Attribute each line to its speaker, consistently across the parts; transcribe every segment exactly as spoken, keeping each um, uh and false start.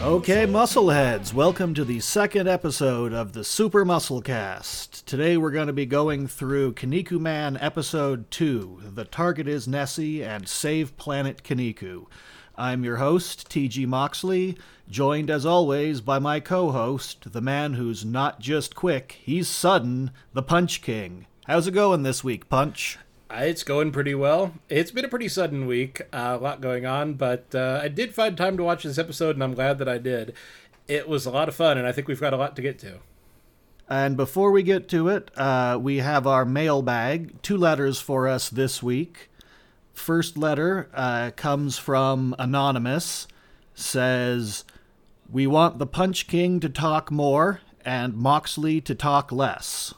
Speaker 1: Okay, Muscleheads, welcome to the second episode of the Super Muscle Cast. Today we're going to be going through Kinnikuman Episode two, The Target is Nessie and Save Planet Kinniku. I'm your host, T G Moxley, joined as always by my co-host, the man who's not just quick, he's sudden, the Punch King. How's it going this week, Punch?
Speaker 2: Uh, It's going pretty well. It's been a pretty sudden week, uh, a lot going on, but uh, I did find time to watch this episode, and I'm glad that I did. It was a lot of fun, and I think we've got a lot to get to.
Speaker 1: And before we get to it, uh, we have our mailbag, two letters for us this week. First letter uh, comes from Anonymous, says, "We want the Punch King to talk more and Moxley to talk less."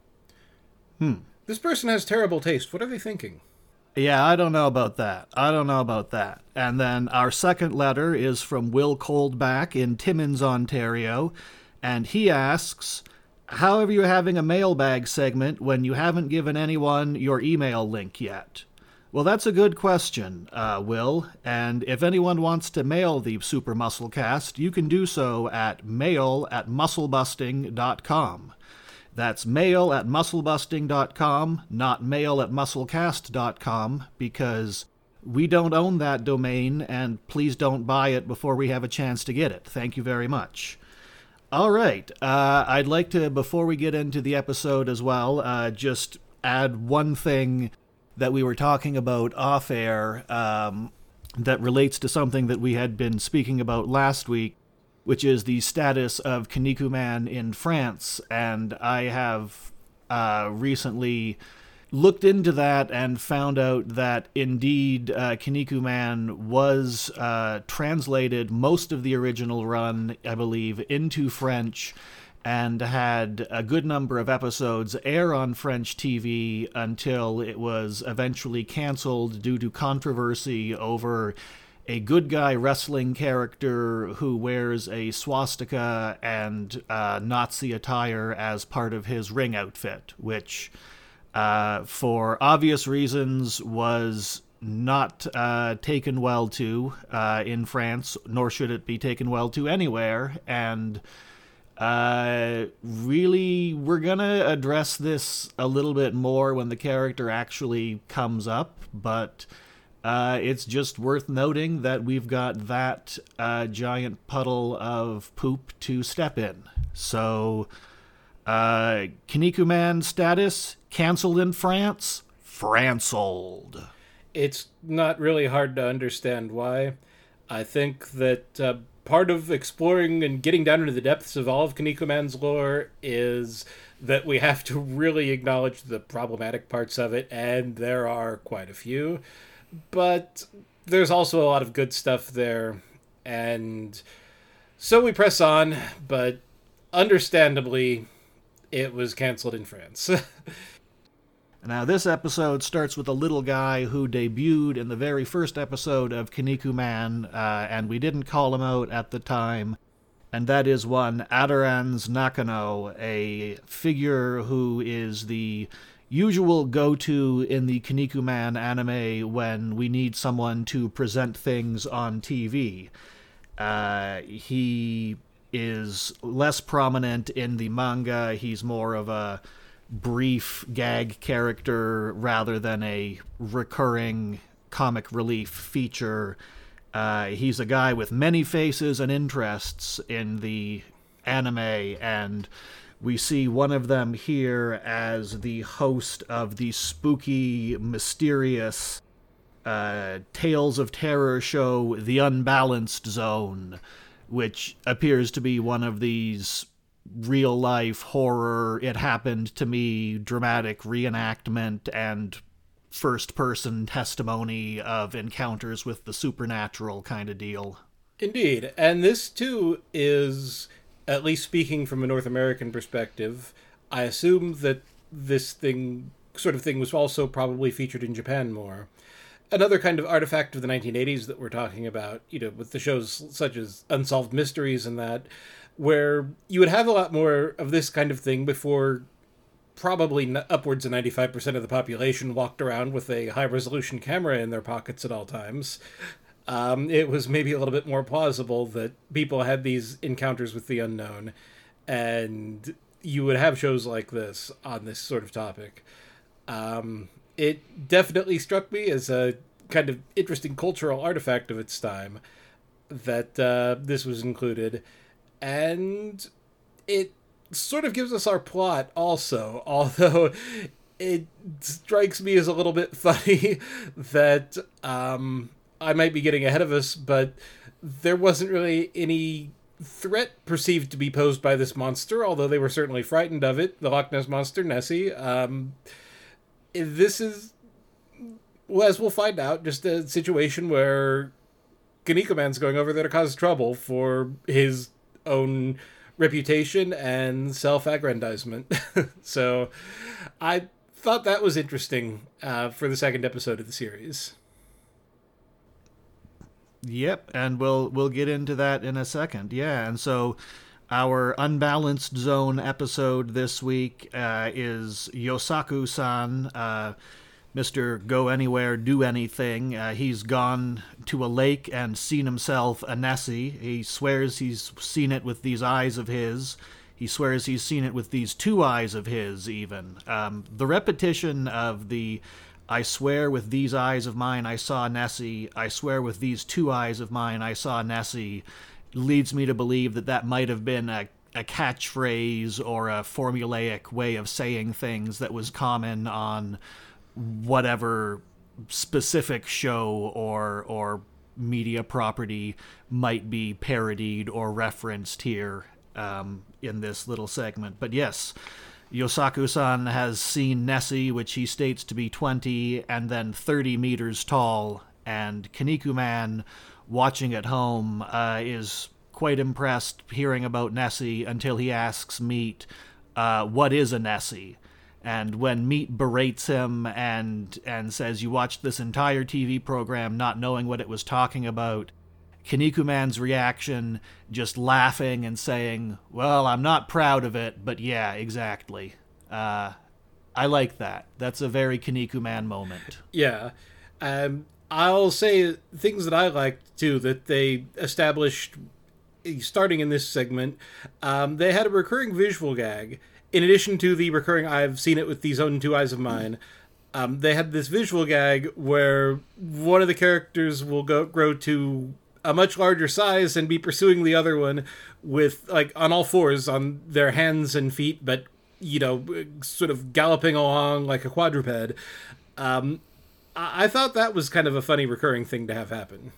Speaker 1: Hmm.
Speaker 2: This person has terrible taste. What are they thinking?
Speaker 1: Yeah, I don't know about that. I don't know about that. And then our second letter is from Will Coldback in Timmins, Ontario, and he asks, "How are you having a mailbag segment when you haven't given anyone your email link yet?" Well, that's a good question, uh, Will, and if anyone wants to mail the Super Muscle Cast, you can do so at mail at musclebusting dot com. That's mail at musclebusting dot com, not mail at musclecast dot com, because we don't own that domain, and please don't buy it before we have a chance to get it. Thank you very much. All right, uh, I'd like to, before we get into the episode as well, uh, just add one thing that we were talking about off-air um, that relates to something that we had been speaking about last week, which is the status of Kinnikuman in France, and I have uh, recently looked into that and found out that indeed uh, Kinnikuman was uh, translated most of the original run, I believe, into French, and had a good number of episodes air on French T V until it was eventually canceled due to controversy over a good guy wrestling character who wears a swastika and uh, Nazi attire as part of his ring outfit, which, uh, for obvious reasons, was not uh, taken well to uh, in France, nor should it be taken well to anywhere. And uh, really, we're going to address this a little bit more when the character actually comes up, but Uh, it's just worth noting that we've got that uh, giant puddle of poop to step in. So, uh, Kinnikuman status, cancelled in France, France-old.
Speaker 2: It's not really hard to understand why. I think that uh, part of exploring and getting down into the depths of all of Kinnikuman's lore is that we have to really acknowledge the problematic parts of it, and there are quite a few. But there's also a lot of good stuff there, and so we press on, but understandably, it was canceled in France.
Speaker 1: Now, this episode starts with a little guy who debuted in the very first episode of Kinnikuman, uh, and we didn't call him out at the time, and that is one Adarans Nakano, a figure who is the usual go-to in the Kinnikuman anime when we need someone to present things on T V. Uh, he is less prominent in the manga. He's more of a brief gag character rather than a recurring comic relief feature. Uh, he's a guy with many faces and interests in the anime, and we see one of them here as the host of the spooky, mysterious uh, Tales of Terror show, The Unbalanced Zone, which appears to be one of these real-life horror, it happened to me, dramatic reenactment and first-person testimony of encounters with the supernatural kind of deal.
Speaker 2: Indeed, and this too is, at least speaking from a North American perspective, I assume that this thing, sort of thing, was also probably featured in Japan more. Another kind of artifact of the nineteen eighties that we're talking about, you know, with the shows such as Unsolved Mysteries and that, where you would have a lot more of this kind of thing before probably upwards of ninety-five percent of the population walked around with a high-resolution camera in their pockets at all times. um, it was maybe a little bit more plausible that people had these encounters with the unknown, and you would have shows like this on this sort of topic. Um, it definitely struck me as a kind of interesting cultural artifact of its time that uh, this was included, and it sort of gives us our plot also, although it strikes me as a little bit funny that um, I might be getting ahead of us, but there wasn't really any threat perceived to be posed by this monster, although they were certainly frightened of it, the Loch Ness Monster, Nessie. Um, this is, well, as we'll find out, just a situation where Kaneko Man's going over there to cause trouble for his own reputation and self-aggrandizement. So I thought that was interesting uh, for the second episode of the series.
Speaker 1: Yep, and we'll we'll get into that in a second. Yeah, and so our Unbalanced Zone episode this week uh, is Yosaku-san, uh, Mister Go Anywhere, Do Anything. Uh, he's gone to a lake and seen himself a Nessie. He swears he's seen it with these eyes of his. He swears he's seen it with these two eyes of his, even. Um, the repetition of the I swear with these eyes of mine I saw Nessie, I swear with these two eyes of mine I saw Nessie, leads me to believe that that might have been a, a catchphrase or a formulaic way of saying things that was common on whatever specific show or or media property might be parodied or referenced here um, in this little segment. But yes, Yosaku-san has seen Nessie, which he states to be twenty and then thirty meters tall, and Kaneko Man, watching at home, uh, is quite impressed hearing about Nessie until he asks Meat, uh, what is a Nessie? And when Meat berates him and and says, you watched this entire T V program not knowing what it was talking about, Kaneko Man's reaction, just laughing and saying, well, I'm not proud of it, but yeah, exactly. Uh, I like that. That's a very Kaneko Man moment.
Speaker 2: Yeah. Um, I'll say things that I liked, too, that they established starting in this segment. Um, they had a recurring visual gag. In addition to the recurring, I've seen it with these own two eyes of mine, um, they had this visual gag where one of the characters will go grow to a much larger size and be pursuing the other one with, like, on all fours on their hands and feet, but, you know, sort of galloping along like a quadruped. Um, I-, I thought that was kind of a funny recurring thing to have happen.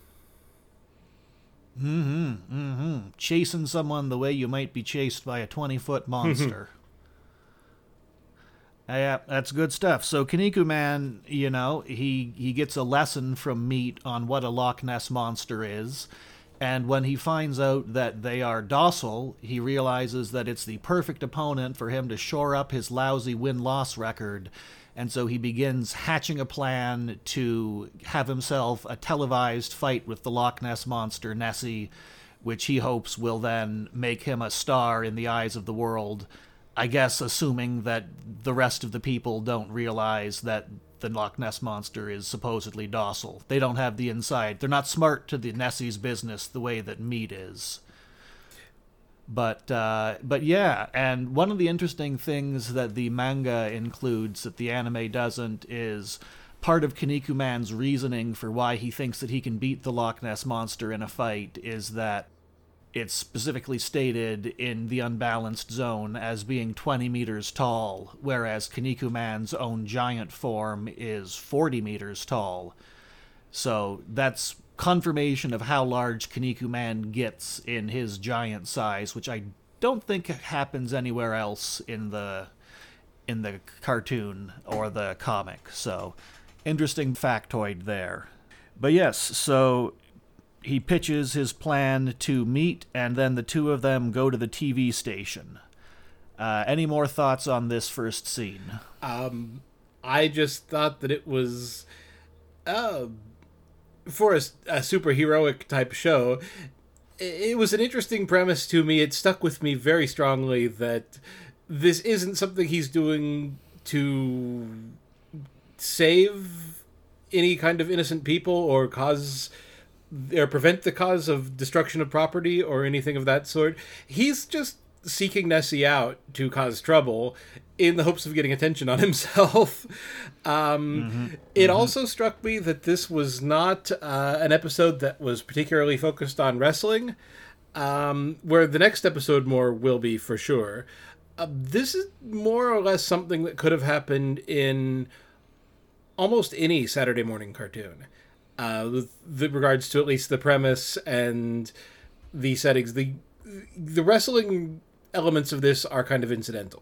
Speaker 1: Mm-hmm, mm-hmm. Chasing someone the way you might be chased by a twenty-foot monster. Yeah, that's good stuff. So Kaneko Man, you know, he, he gets a lesson from Meat on what a Loch Ness Monster is, and when he finds out that they are docile, he realizes that it's the perfect opponent for him to shore up his lousy win-loss record, and so he begins hatching a plan to have himself a televised fight with the Loch Ness Monster, Nessie, which he hopes will then make him a star in the eyes of the world. I guess assuming that the rest of the people don't realize that the Loch Ness Monster is supposedly docile. They don't have the inside. They're not smart to the Nessie's business the way that Meat is. But, uh, but yeah, and one of the interesting things that the manga includes that the anime doesn't is part of Kaneko Man's reasoning for why he thinks that he can beat the Loch Ness Monster in a fight is that it's specifically stated in the Unbalanced Zone as being twenty meters tall, whereas Kaneko Man's own giant form is forty meters tall. So that's confirmation of how large Kaneko Man gets in his giant size, which I don't think happens anywhere else in the in the cartoon or the comic. So interesting factoid there. But yes, so he pitches his plan to Meat, and then the two of them go to the T V station. Uh, any more thoughts on this first scene?
Speaker 2: Um, I just thought that it was, uh, for a, a superheroic type show, it was an interesting premise to me. It stuck with me very strongly that this isn't something he's doing to save any kind of innocent people or cause or prevent the cause of destruction of property or anything of that sort. He's just seeking Nessie out to cause trouble in the hopes of getting attention on himself. um, mm-hmm. It mm-hmm. also struck me that this was not uh, an episode that was particularly focused on wrestling, um, where the next episode more will be for sure. Uh, this is more or less something that could have happened in almost any Saturday morning cartoon. Uh, with, with regards to at least the premise and the settings. The the wrestling elements of this are kind of incidental.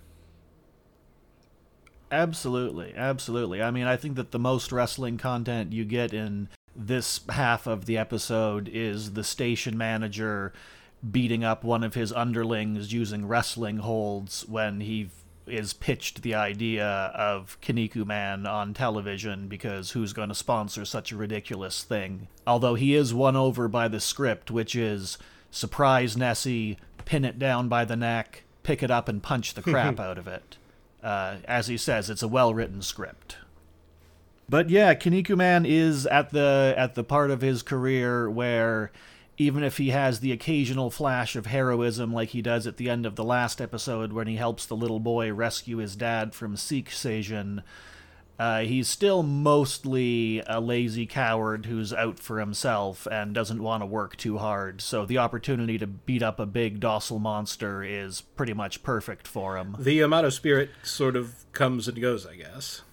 Speaker 1: Absolutely, absolutely. I mean, I think that the most wrestling content you get in this half of the episode is the station manager beating up one of his underlings using wrestling holds when he is pitched the idea of Kinnikuman on television, because who's going to sponsor such a ridiculous thing? Although he is won over by the script, which is surprise Nessie, pin it down by the neck, pick it up and punch the crap out of it. Uh, as he says, it's a well-written script. But yeah, Kinnikuman is at the at the part of his career where even if he has the occasional flash of heroism like he does at the end of the last episode when he helps the little boy rescue his dad from Sikh Sejin, uh, he's still mostly a lazy coward who's out for himself and doesn't want to work too hard, so the opportunity to beat up a big docile monster is pretty much perfect for him.
Speaker 2: The Yamato spirit sort of comes and goes, I guess.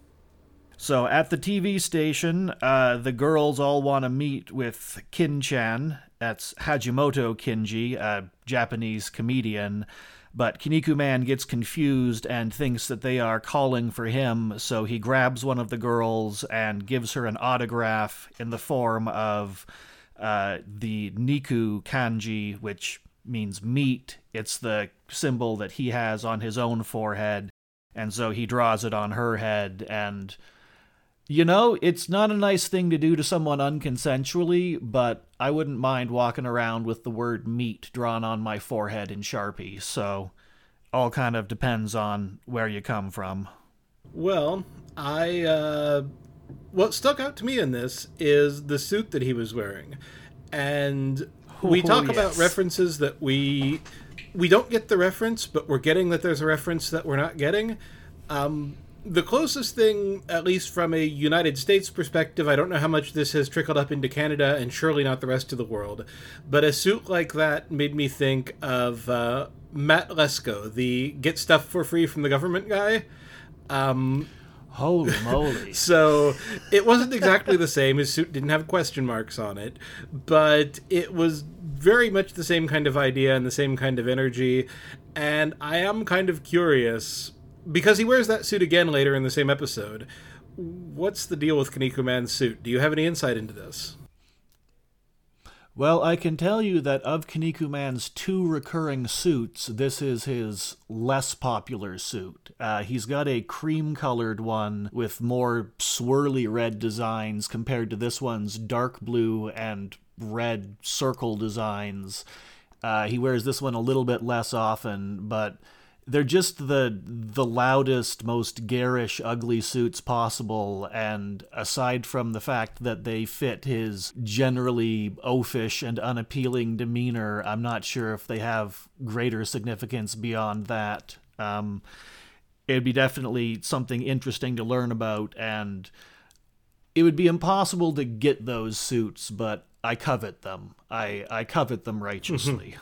Speaker 1: So at the T V station, uh, the girls all want to meet with Kin-chan. That's Hajimoto Kinji, a Japanese comedian. But Kinnikuman gets confused and thinks that they are calling for him, so he grabs one of the girls and gives her an autograph in the form of uh, the Niku kanji, which means meat. It's the symbol that he has on his own forehead, and so he draws it on her head, and... You know, it's not a nice thing to do to someone unconsensually, but I wouldn't mind walking around with the word meat drawn on my forehead in Sharpie, so all kind of depends on where you come from.
Speaker 2: Well, I, uh, what stuck out to me in this is the suit that he was wearing. And we oh, talk yes. about references that we, we don't get the reference, but we're getting that there's a reference that we're not getting. Um... The closest thing, at least from a United States perspective, I don't know how much this has trickled up into Canada and surely not the rest of the world, but a suit like that made me think of uh, Matt Lesko, the get stuff for free from the government guy. Um,
Speaker 1: Holy moly.
Speaker 2: So it wasn't exactly the same. His suit didn't have question marks on it, but it was very much the same kind of idea and the same kind of energy, and I am kind of curious... Because he wears that suit again later in the same episode. What's the deal with Kinnikuman's suit? Do you have any insight into this?
Speaker 1: Well, I can tell you that of Kinnikuman's two recurring suits, this is his less popular suit. Uh, he's got a cream-colored one with more swirly red designs compared to this one's dark blue and red circle designs. Uh, he wears this one a little bit less often, but... They're just the the loudest, most garish, ugly suits possible, and aside from the fact that they fit his generally oafish and unappealing demeanor, I'm not sure if they have greater significance beyond that. Um, it'd be definitely something interesting to learn about, and it would be impossible to get those suits, but I covet them. I, I covet them righteously.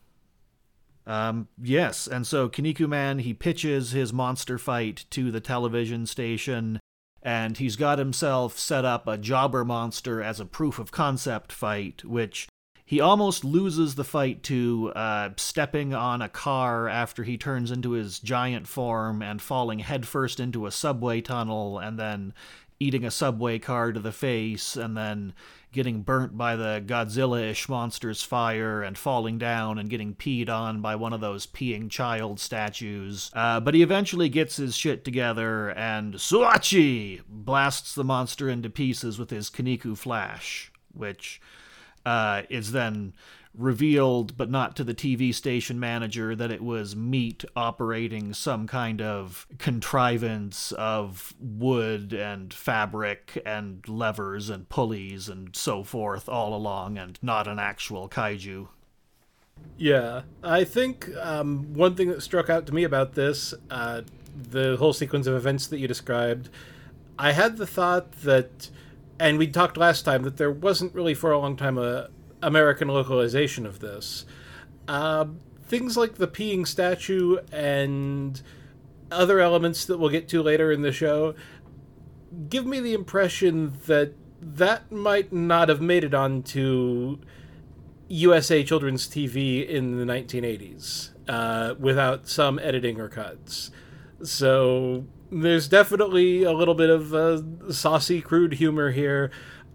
Speaker 1: Um, yes, and so Kinnikuman, he pitches his monster fight to the television station, and he's got himself set up a jobber monster as a proof of concept fight, which he almost loses the fight to uh, stepping on a car after he turns into his giant form and falling headfirst into a subway tunnel, and then eating a subway car to the face, and then getting burnt by the Godzilla-ish monster's fire and falling down and getting peed on by one of those peeing child statues. Uh, but he eventually gets his shit together and Suachi blasts the monster into pieces with his Kinniku Flash, which uh, is then revealed, but not to the T V station manager, that it was Meat operating some kind of contrivance of wood and fabric and levers and pulleys and so forth all along, and not an actual kaiju.
Speaker 2: Yeah, I think um, one thing that struck out to me about this, uh, the whole sequence of events that you described, I had the thought that, and we talked last time, that there wasn't really for a long time a American localization of this. Uh, things like the peeing statue and other elements that we'll get to later in the show give me the impression that that might not have made it onto U S A children's T V in the nineteen eighties uh, without some editing or cuts. So there's definitely a little bit of uh, saucy, crude humor here.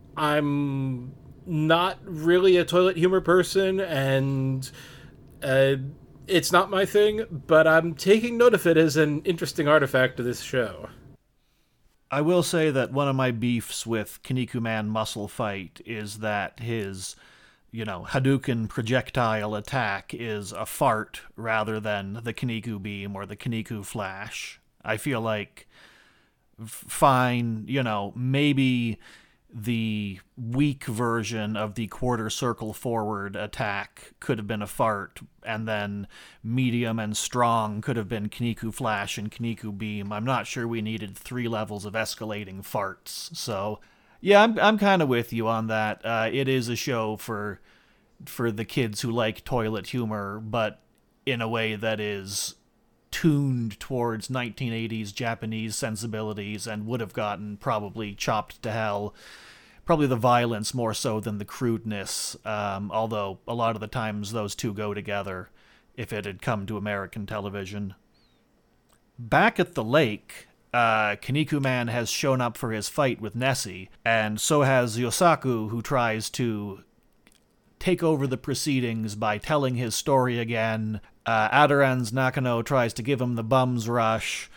Speaker 2: I'm not really a toilet humor person, and uh, it's not my thing, but I'm taking note of it as an interesting artifact of this show.
Speaker 1: I will say that one of my beefs with Kinnikuman Muscle Fight is that his, you know, Hadouken projectile attack is a fart rather than the Kinniku Beam or the Kinniku Flash. I feel like, f- fine, you know, maybe the weak version of the quarter circle forward attack could have been a fart, and then medium and strong could have been Kinniku Flash and Kinniku Beam. I'm not sure we needed three levels of escalating farts. So, yeah, I'm I'm kind of with you on that. Uh, it is a show for for the kids who like toilet humor, but in a way that is tuned towards nineteen eighties Japanese sensibilities and would have gotten probably chopped to hell. Probably the violence more so than the crudeness, um, although a lot of the times those two go together if it had come to American television. Back at the lake, uh, Kinnikuman has shown up for his fight with Nessie, and so has Yosaku, who tries to take over the proceedings by telling his story again. Uh, Adaran's Nakano tries to give him the bum's rush.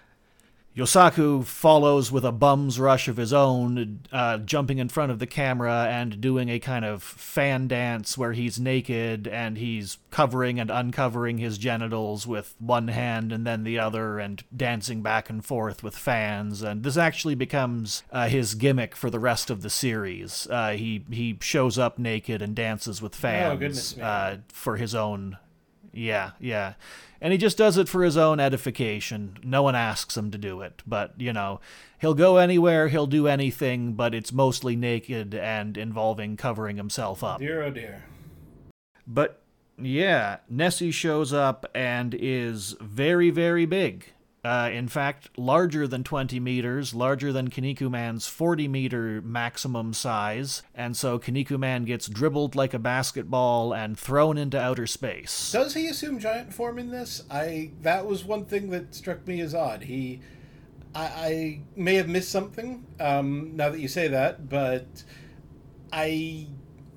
Speaker 1: Yosaku follows with a bum's rush of his own, uh, jumping in front of the camera and doing a kind of fan dance where he's naked and he's covering and uncovering his genitals with one hand and then the other and dancing back and forth with fans. And this actually becomes uh, his gimmick for the rest of the series. Uh, he, he shows up naked and dances with fans
Speaker 2: oh, goodness,
Speaker 1: uh, for his own... Yeah, yeah. And he just does it for his own edification. No one asks him to do it. But, you know, he'll go anywhere, he'll do anything, but it's mostly naked and involving covering himself up.
Speaker 2: Dear, oh dear.
Speaker 1: But, yeah, Nessie shows up and is very, very big. Uh, in fact, larger than twenty meters, larger than Kinnikuman's forty meter maximum size, and so Kinnikuman gets dribbled like a basketball and thrown into outer space.
Speaker 2: Does he assume giant form in this? I that was one thing that struck me as odd. He, I, I may have missed something, um, now that you say that, but I,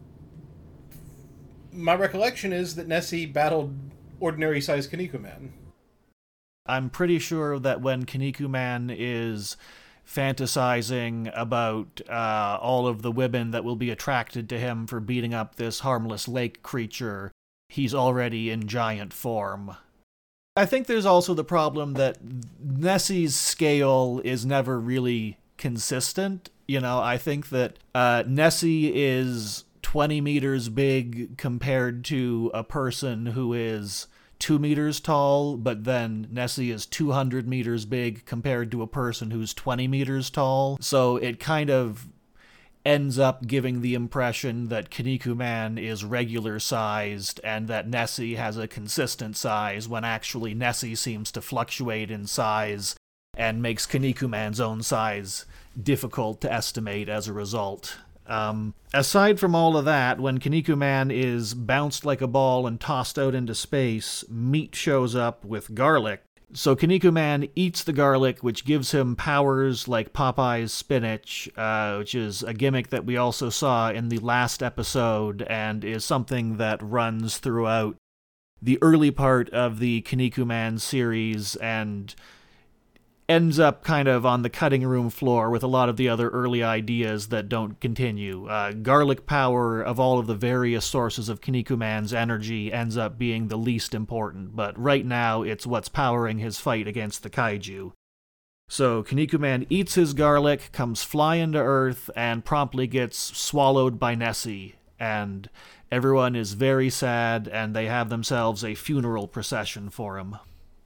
Speaker 2: my recollection is that Nessie battled ordinary-sized Kinnikuman.
Speaker 1: I'm pretty sure that when Kinnikuman is fantasizing about uh, all of the women that will be attracted to him for beating up this harmless lake creature, he's already in giant form. I think there's also the problem that Nessie's scale is never really consistent. You know, I think that uh, Nessie is twenty meters big compared to a person who is two meters tall, but then Nessie is two hundred meters big compared to a person who's twenty meters tall. So it kind of ends up giving the impression that Kinnikuman is regular sized and that Nessie has a consistent size, when actually Nessie seems to fluctuate in size and makes Kinnikuman's own size difficult to estimate as a result. Um, aside from all of that, when Kinnikuman is bounced like a ball and tossed out into space, Meat shows up with garlic. So Kinnikuman eats the garlic, which gives him powers like Popeye's spinach, uh, which is a gimmick that we also saw in the last episode and is something that runs throughout the early part of the Kinnikuman series and ends up kind of on the cutting room floor with a lot of the other early ideas that don't continue. Uh, garlic power of all of the various sources of Kinnikuman's energy ends up being the least important, but right now it's what's powering his fight against the kaiju. So Kinnikuman eats his garlic, comes flying to Earth, and promptly gets swallowed by Nessie, and everyone is very sad, and they have themselves a funeral procession for him.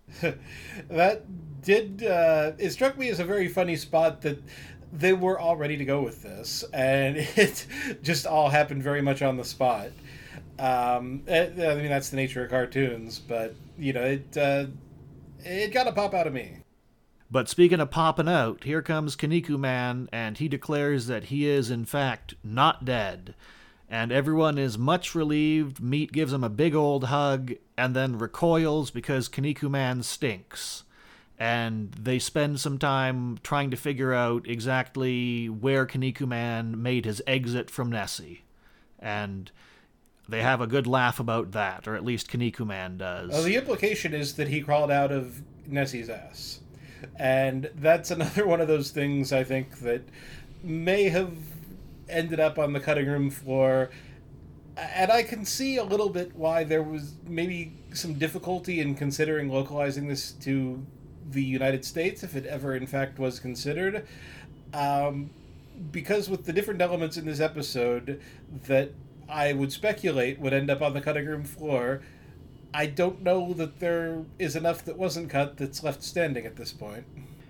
Speaker 2: That did, uh, it struck me as a very funny spot that they were all ready to go with this, and it just all happened very much on the spot. Um, it, I mean, that's the nature of cartoons, but, you know, it, uh, it got a pop out of me.
Speaker 1: But speaking of popping out, here comes Kinnikuman, and he declares that he is, in fact, not dead. And everyone is much relieved. Meat gives him a big old hug, and then recoils because Kinnikuman stinks. And they spend some time trying to figure out exactly where Kinnikuman made his exit from Nessie. And they have a good laugh about that, or at least Kinnikuman does.
Speaker 2: Well, the implication is that he crawled out of Nessie's ass. And that's another one of those things, I think, that may have ended up on the cutting room floor. And I can see a little bit why there was maybe some difficulty in considering localizing this to the United States, if it ever in fact was considered. Um, because with the different elements in this episode that I would speculate would end up on the cutting room floor, I don't know that there is enough that wasn't cut that's left standing at this point.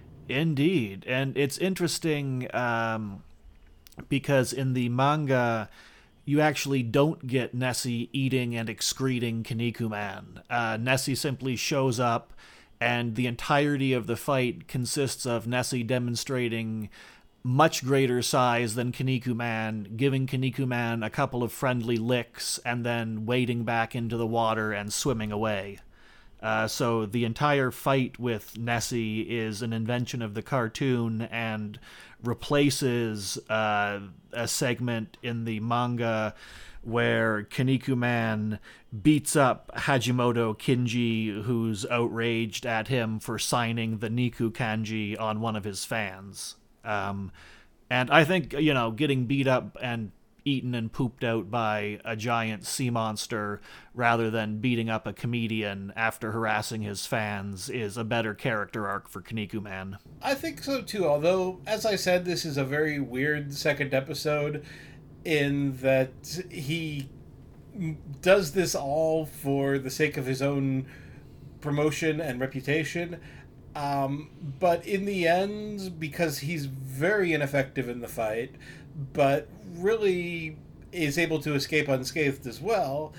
Speaker 1: Indeed. And it's interesting um, because in the manga, you actually don't get Nessie eating and excreting Kinnikuman. Uh, Nessie simply shows up, and the entirety of the fight consists of Nessie demonstrating much greater size than Kinnikuman, giving Kinnikuman a couple of friendly licks, and then wading back into the water and swimming away. Uh, so the entire fight with Nessie is an invention of the cartoon and replaces uh, a segment in the manga where Kinnikuman beats up Hajimoto Kinji, who's outraged at him for signing the Niku kanji on one of his fans. Um, and I think, you know, getting beat up and eaten and pooped out by a giant sea monster rather than beating up a comedian after harassing his fans is a better character arc for Kinnikuman.
Speaker 2: I think so too, although, as I said, this is a very weird second episode in that he does this all for the sake of his own promotion and reputation. Um, but in the end, because he's very ineffective in the fight, but really is able to escape unscathed as well,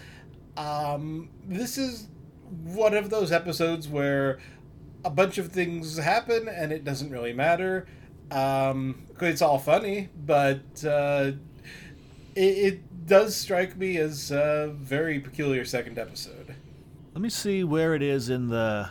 Speaker 2: um, this is one of those episodes where a bunch of things happen and it doesn't really matter. Um, it's all funny, but uh, it, it does strike me as a very peculiar second episode.
Speaker 1: Let me see where it is in the...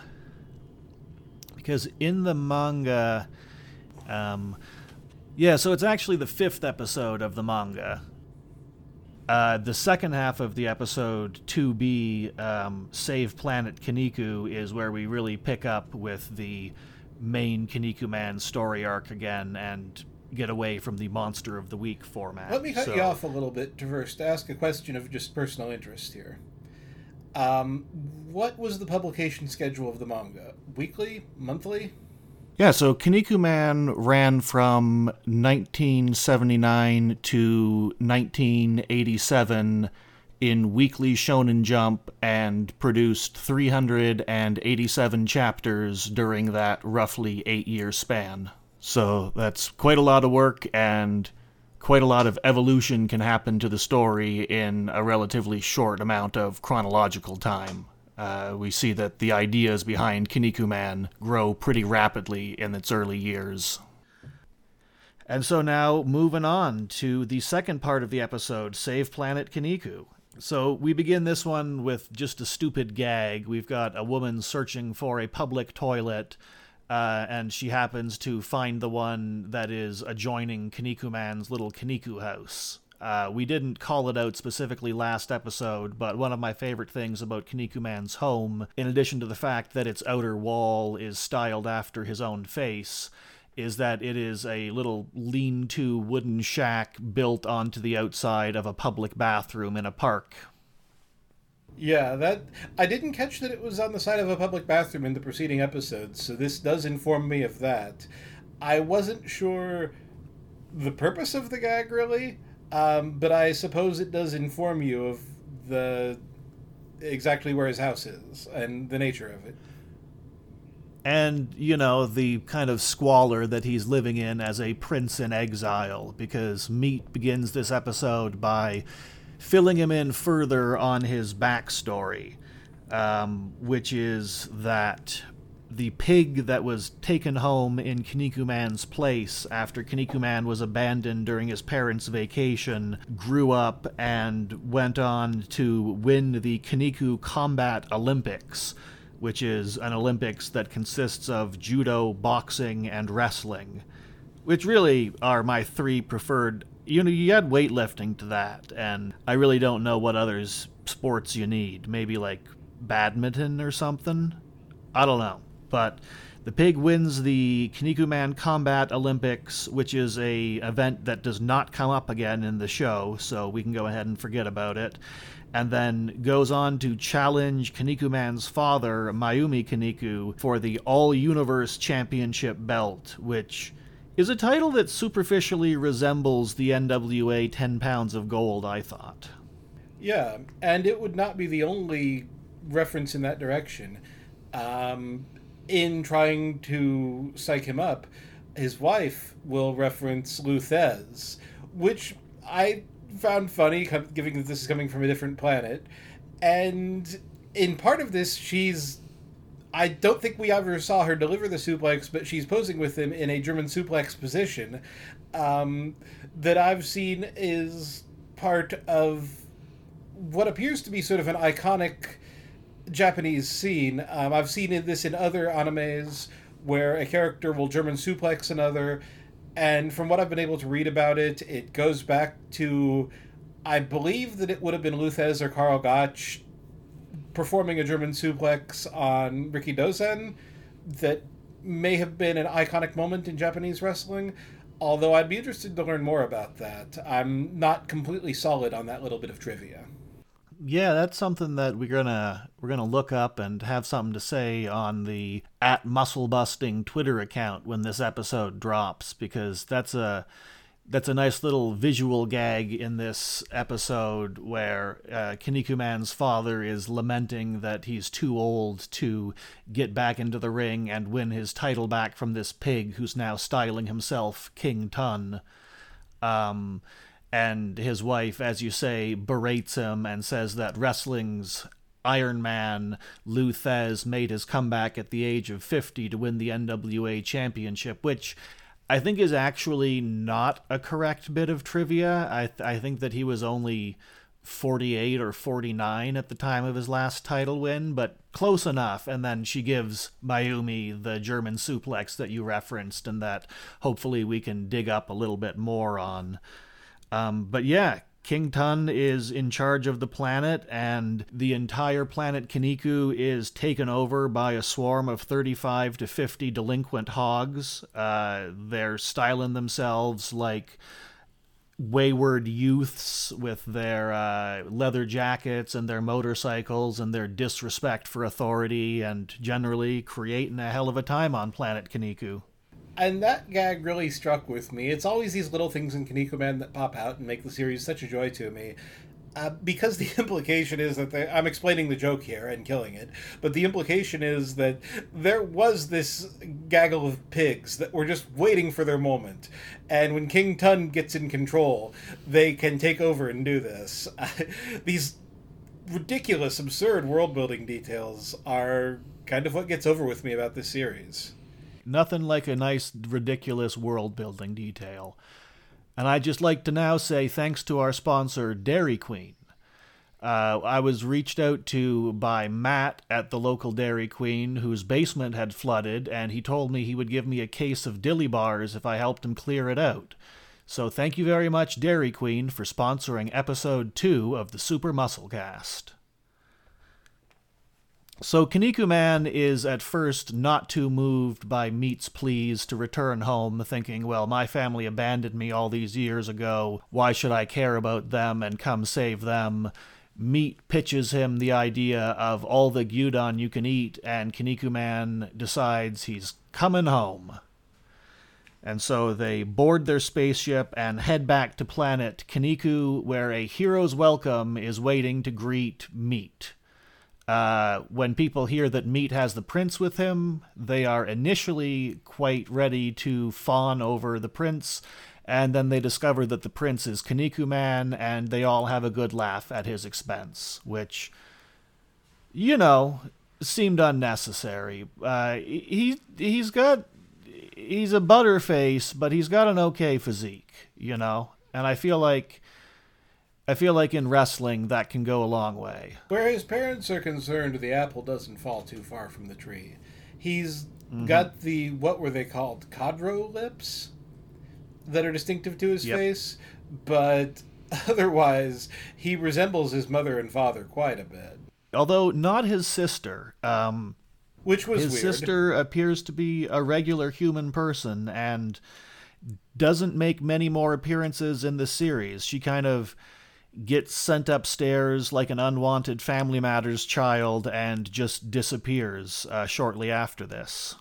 Speaker 1: Because in the manga, um, yeah, so it's actually the fifth episode of the manga. Uh, the second half of the episode, two B, um, Save Planet Kinniku, is where we really pick up with the main Kinnikuman story arc again and get away from the Monster of the Week format.
Speaker 2: Let me cut
Speaker 1: so,
Speaker 2: you off a little bit to first ask a question of just personal interest here. Um, what was the publication schedule of the manga? Weekly? Monthly?
Speaker 1: Yeah, so Kinnikuman ran from nineteen seventy-nine to nineteen eighty-seven in Weekly Shonen Jump and produced three hundred eighty-seven chapters during that roughly eight-year span. So that's quite a lot of work, and quite a lot of evolution can happen to the story in a relatively short amount of chronological time. Uh, we see that the ideas behind Kinnikuman grow pretty rapidly in its early years. And so now, moving on to the second part of the episode, Save Planet Kinniku. So we begin this one with just a stupid gag. We've got a woman searching for a public toilet, Uh, and she happens to find the one that is adjoining Kinnikuman's little Kinniku house. Uh, we didn't call it out specifically last episode, but one of my favorite things about Kinnikuman's home, in addition to the fact that its outer wall is styled after his own face, is that it is a little lean-to wooden shack built onto the outside of a public bathroom in a park.
Speaker 2: Yeah, that I didn't catch that it was on the side of a public bathroom in the preceding episodes, so this does inform me of that. I wasn't sure the purpose of the gag, really, um, but I suppose it does inform you of the exactly where his house is and the nature of it.
Speaker 1: And, you know, the kind of squalor that he's living in as a prince in exile, because Meat begins this episode by filling him in further on his backstory, um, which is that the pig that was taken home in Kinnikuman's place after Kinnikuman was abandoned during his parents' vacation grew up and went on to win the Kinniku Combat Olympics, which is an Olympics that consists of judo, boxing, and wrestling, which really are my three preferred. You know, you add weightlifting to that, and I really don't know what other sports you need. Maybe like badminton or something? I don't know. But the pig wins the Kinnikuman Combat Olympics, which is a event that does not come up again in the show, so we can go ahead and forget about it. And then goes on to challenge Kinnikuman's father, Mayumi Kinniku, for the All-Universe Championship belt, which is a title that superficially resembles the N W A ten pounds of gold, I thought.
Speaker 2: Yeah, and it would not be the only reference in that direction. Um, in trying to psych him up, his wife will reference Lou Thez, which I found funny, given that this is coming from a different planet. And in part of this, she's... I don't think we ever saw her deliver the suplex, but she's posing with him in a German suplex position um, that I've seen is part of what appears to be sort of an iconic Japanese scene. Um, I've seen this in other animes where a character will German suplex another, and from what I've been able to read about it, it goes back to, I believe that it would have been Lou Thez or Karl Gotch performing a German suplex on Riki Dozen that may have been an iconic moment in Japanese wrestling, although I'd be interested to learn more about that. I'm not completely solid on that little bit of trivia.
Speaker 1: Yeah, that's something that we're gonna we're gonna look up and have something to say on the at Muscle Busting Twitter account when this episode drops, because that's a that's a nice little visual gag in this episode where uh, Kinnikuman's father is lamenting that he's too old to get back into the ring and win his title back from this pig who's now styling himself King Tun. Um, and his wife, as you say, berates him and says that wrestling's Iron Man, Lou Thez, made his comeback at the age of fifty to win the N W A championship, which I think is actually not a correct bit of trivia. I th- I think that he was only forty-eight or forty-nine at the time of his last title win, but close enough. And then she gives Mayumi the German suplex that you referenced, and that hopefully we can dig up a little bit more on. Um, but yeah, King Tun is in charge of the planet, and the entire planet Kinniku is taken over by a swarm of thirty-five to fifty delinquent hogs. Uh, they're styling themselves like wayward youths with their uh, leather jackets and their motorcycles and their disrespect for authority, and generally creating a hell of a time on planet Kinniku.
Speaker 2: And that gag really struck with me. It's always these little things in Kinnikuman that pop out and make the series such a joy to me. Uh, because the implication is that they, I'm explaining the joke here and killing it, but the implication is that there was this gaggle of pigs that were just waiting for their moment. And when King Tun gets in control, they can take over and do this. Uh, these ridiculous, absurd world-building details are kind of what gets over with me about this series.
Speaker 1: Nothing like a nice, ridiculous world-building detail. And I'd just like to now say thanks to our sponsor, Dairy Queen. Uh, I was reached out to by Matt at the local Dairy Queen, whose basement had flooded, and he told me he would give me a case of dilly bars if I helped him clear it out. So thank you very much, Dairy Queen, for sponsoring episode two of the Super Muscle Cast. So Kinnikuman is at first not too moved by Meat's pleas to return home, thinking, well, my family abandoned me all these years ago. Why should I care about them and come save them? Meat pitches him the idea of all the gyudon you can eat, and Kinnikuman decides he's coming home. And so they board their spaceship and head back to planet Kinniku, where a hero's welcome is waiting to greet Meat. Uh, when people hear that Meat has the prince with him, they are initially quite ready to fawn over the prince, and then they discover that the prince is Kinnikuman, and they all have a good laugh at his expense, which, you know, seemed unnecessary. Uh, he, he's got, he's a butterface, but he's got an okay physique, you know, and I feel like I feel like in wrestling, that can go a long way.
Speaker 2: Where his parents are concerned, the apple doesn't fall too far from the tree. He's mm-hmm. got the, what were they called, Cadro lips that are distinctive to his yep. face, but otherwise, he resembles his mother and father quite a bit.
Speaker 1: Although not his sister. Um,
Speaker 2: Which was
Speaker 1: his
Speaker 2: weird.
Speaker 1: His sister appears to be a regular human person and doesn't make many more appearances in the series. She kind of gets sent upstairs like an unwanted Family Matters child and just disappears uh, shortly after this.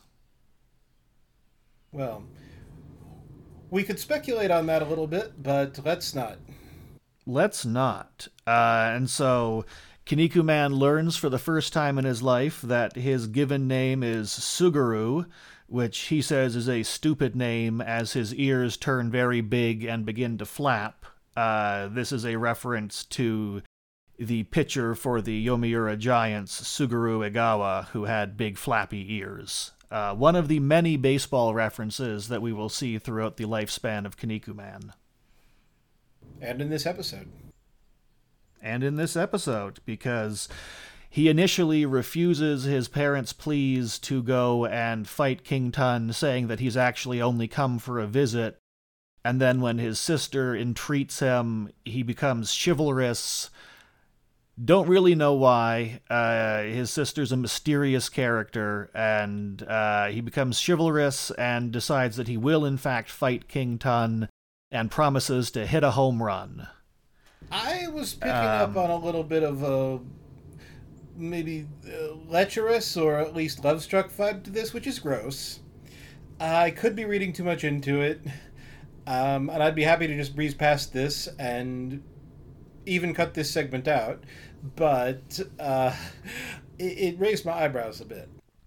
Speaker 2: Well, we could speculate on that a little bit, but let's not.
Speaker 1: Let's not. Uh, and so Kinnikuman learns for the first time in his life that his given name is Suguru, which he says is a stupid name as his ears turn very big and begin to flap. Uh, this is a reference to the pitcher for the Yomiuri Giants, Suguru Egawa, who had big flappy ears. Uh, one of the many baseball references that we will see throughout the lifespan of Kinnikuman.
Speaker 2: And in this episode.
Speaker 1: And in this episode, because he initially refuses his parents' pleas to go and fight King Tun, saying that he's actually only come for a visit. And then when his sister entreats him, he becomes chivalrous. Don't really know why. Uh, his sister's a mysterious character, and uh, he becomes chivalrous and decides that he will in fact fight King Tun and promises to hit a home run.
Speaker 2: I was picking
Speaker 1: um,
Speaker 2: up on a little bit of a maybe uh, lecherous or at least love-struck vibe to this, which is gross. I could be reading too much into it. Um, and I'd be happy to just breeze past this and even cut this segment out, but uh, it, it raised my eyebrows a bit.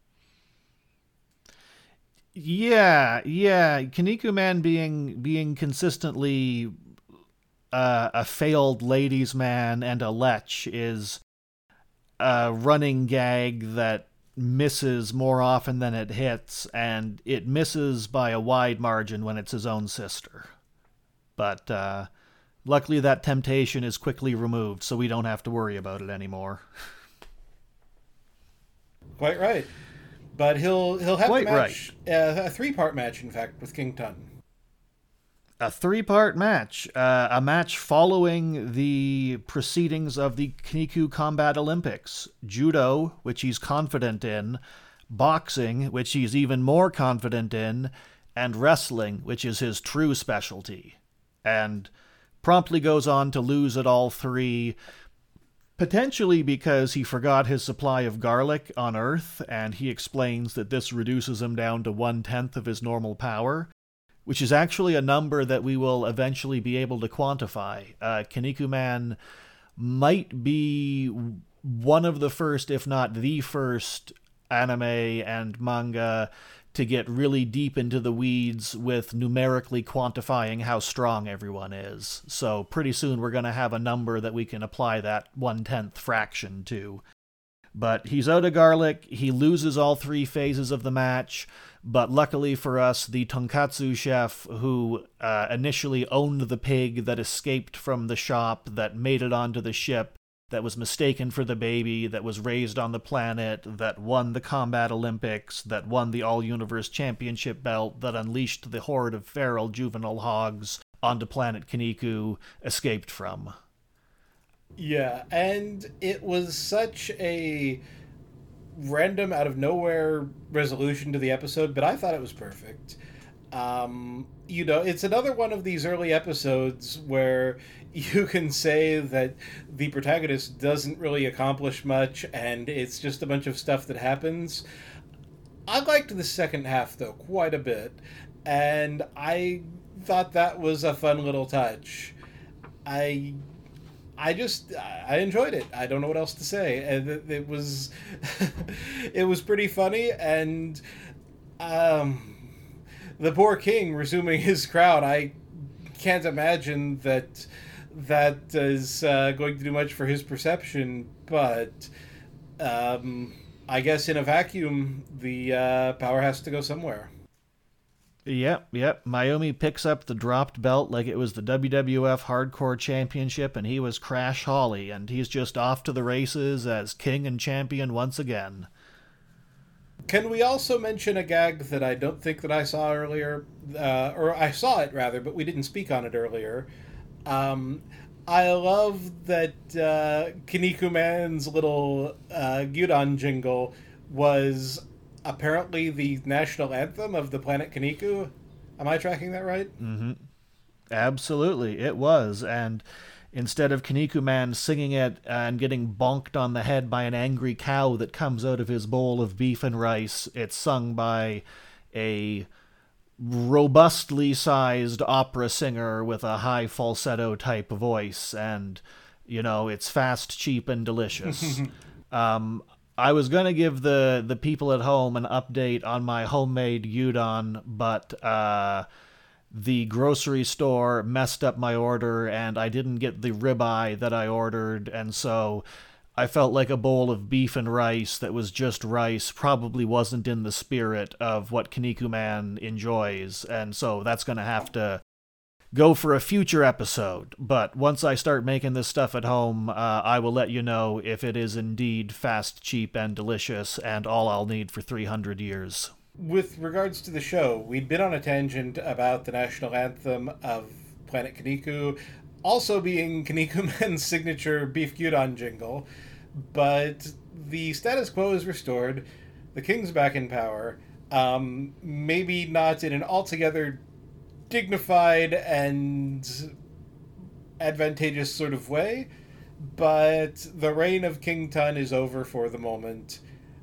Speaker 1: Yeah, yeah. Kinnikuman being being consistently uh, a failed ladies' man and a lech is a running gag that misses more often than it hits, and it misses by a wide margin when it's his own sister. But uh, luckily that temptation is quickly removed, so we don't have to worry about it anymore.
Speaker 2: Quite right. But he'll he'll have
Speaker 1: Quite
Speaker 2: to match right. uh, a three-part match, in fact, with King Tun.
Speaker 1: A three-part match. Uh, a match following the proceedings of the Kinniku Combat Olympics. Judo, which he's confident in. Boxing, which he's even more confident in. And wrestling, which is his true specialty. And promptly goes on to lose at all three, potentially because he forgot his supply of garlic on Earth, and he explains that this reduces him down to one-tenth of his normal power, which is actually a number that we will eventually be able to quantify. Uh, Kinnikuman might be one of the first, if not the first, anime and manga to get really deep into the weeds with numerically quantifying how strong everyone is. So pretty soon we're going to have a number that we can apply that one-tenth fraction to. But he's out of garlic, he loses all three phases of the match, but luckily for us, the tonkatsu chef who uh, initially owned the pig that escaped from the shop, that made it onto the ship, that was mistaken for the baby, that was raised on the planet, that won the Combat Olympics, that won the All-Universe Championship belt, that unleashed the horde of feral juvenile hogs, onto planet Kinniku escaped from.
Speaker 2: Yeah, and it was such a random, out of nowhere resolution to the episode, but I thought it was perfect. Um, you know, it's another one of these early episodes where you can say that the protagonist doesn't really accomplish much and it's just a bunch of stuff that happens. I liked the second half, though, quite a bit, and I thought that was a fun little touch. I I just I enjoyed it. I don't know what else to say. It, it was it was pretty funny, and um, the poor king resuming his crown. I can't imagine that that is uh, going to do much for his perception, but um, I guess in a vacuum, the uh, power has to go somewhere.
Speaker 1: Yep, yep. Mayomi picks up the dropped belt like it was the W W F Hardcore Championship, and he was Crash Holly, and he's just off to the races as king and champion once again.
Speaker 2: Can we also mention a gag that I don't think that I saw earlier, uh, or I saw it rather, but we didn't speak on it earlier. Um, I love that uh, Kinniku Man's little uh, Gyudon jingle was apparently the national anthem of the planet Kinniku. Am I tracking that right?
Speaker 1: Mm-hmm. Absolutely, it was. And instead of Kinniku Man singing it and getting bonked on the head by an angry cow that comes out of his bowl of beef and rice, it's sung by a robustly sized opera singer with a high falsetto type voice. And, you know, it's fast, cheap, and delicious. um, I was going to give the, the people at home an update on my homemade gyudon, but uh, the grocery store messed up my order, and I didn't get the ribeye that I ordered, and so I felt like a bowl of beef and rice that was just rice probably wasn't in the spirit of what Kinniku Man enjoys, and so that's going to have to go for a future episode. But once I start making this stuff at home, uh, I will let you know if it is indeed fast, cheap, and delicious, and all I'll need for three hundred years.
Speaker 2: With regards to the show, we'd been on a tangent about the national anthem of Planet Kinniku also being Kinniku Man's signature beef gyudon jingle, but the status quo is restored, the king's back in power, um, maybe not in an altogether dignified and advantageous sort of way, but the reign of King Tun is over for the moment.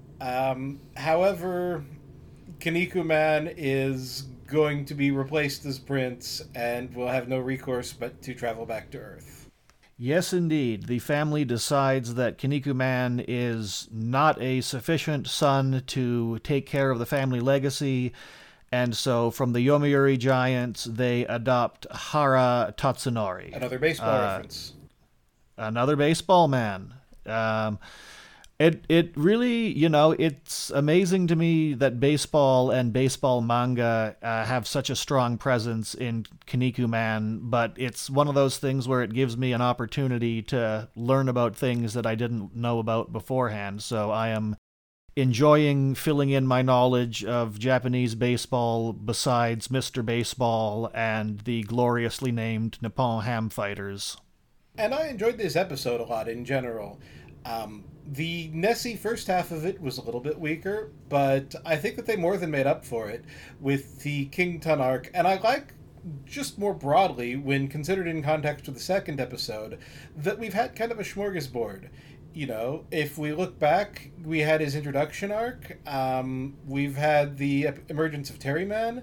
Speaker 2: Um, however, Kinniku Man is going to be replaced as prince and will have no recourse but to travel back to Earth.
Speaker 1: Yes, indeed. The family decides that Kinniku Man is not a sufficient son to take care of the family legacy, and so from the Yomiuri Giants, they adopt Hara Tatsunori.
Speaker 2: Another baseball uh, reference.
Speaker 1: Another baseball man. Um, it it really, you know, it's amazing to me that baseball and baseball manga uh, have such a strong presence in Kinniku Man, but it's one of those things where it gives me an opportunity to learn about things that I didn't know about beforehand, so I am enjoying filling in my knowledge of Japanese baseball besides Mister Baseball and the gloriously named Nippon Ham Fighters.
Speaker 2: And I enjoyed this episode a lot in general. Um, the Nessie first half of it was a little bit weaker, but I think that they more than made up for it with the King Tun arc, and I like, just more broadly, when considered in context with the second episode, that we've had kind of a smorgasbord. You know, if we look back, we had his introduction arc, um, we've had the emergence of Terryman,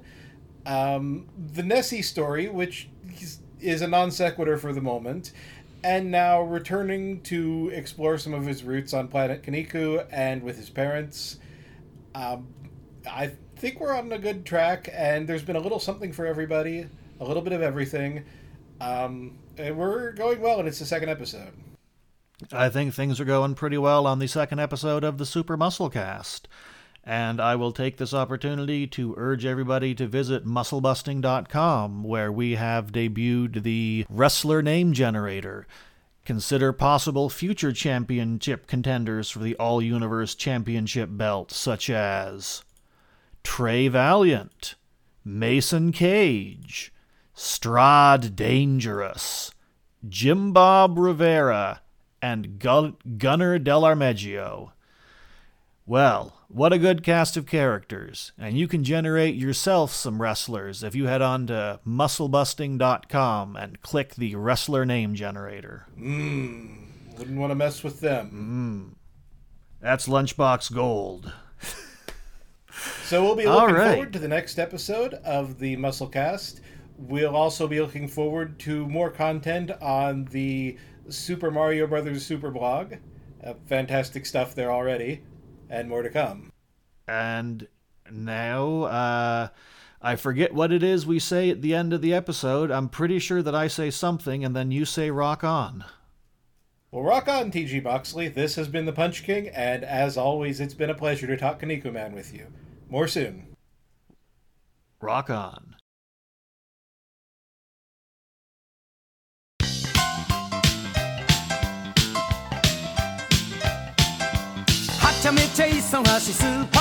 Speaker 2: um, the Nessie story, which is a non sequitur for the moment, and now returning to explore some of his roots on planet Kinniku and with his parents. Um, I think we're on a good track, and there's been a little something for everybody, a little bit of everything, um, and we're going well, and it's the second episode.
Speaker 1: I think things are going pretty well on the second episode of the Super Muscle Cast, and I will take this opportunity to urge everybody to visit muscle busting dot com, where we have debuted the Wrestler Name Generator. Consider possible future championship contenders for the All-Universe Championship belt, such as Trey Valiant, Mason Cage, Strad Dangerous, Jim Bob Rivera, and Gun- Gunnar Del Armeggio. Well, what a good cast of characters, and you can generate yourself some wrestlers if you head on to muscle busting dot com and click the wrestler name generator.
Speaker 2: Mmm, wouldn't want to mess with them.
Speaker 1: Mmm, that's Lunchbox Gold.
Speaker 2: So we'll be looking
Speaker 1: right.
Speaker 2: forward to the next episode of the Musclecast. We'll also be looking forward to more content on the Super Mario Brothers Super Blog. Uh, fantastic stuff there already. And more to come.
Speaker 1: And now, uh, I forget what it is we say at the end of the episode. I'm pretty sure that I say something, and then you say rock on.
Speaker 2: Well, rock on, T G Boxley. This has been the Punch King, and as always, it's been a pleasure to talk Kinnikuman with you. More soon.
Speaker 1: Rock on.
Speaker 3: めちゃめちゃ忙しいスーパー